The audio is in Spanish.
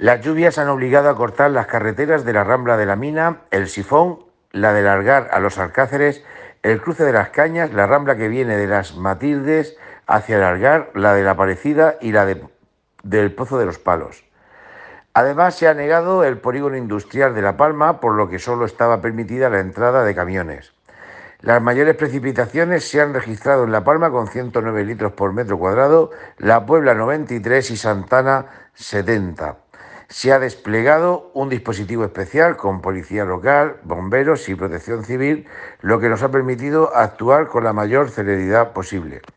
Las lluvias han obligado a cortar las carreteras de la Rambla de la Mina, el Sifón, la de Largar a los Alcáceres, el cruce de las Cañas, la Rambla que viene de las Matildes hacia Largar, la de la Aparecida y del Pozo de los Palos. Además, se ha negado el polígono industrial de La Palma, por lo que solo estaba permitida la entrada de camiones. Las mayores precipitaciones se han registrado en La Palma con 109 litros por metro cuadrado, La Puebla 93 y Santana 70. Se ha desplegado un dispositivo especial con policía local, bomberos y protección civil, lo que nos ha permitido actuar con la mayor celeridad posible.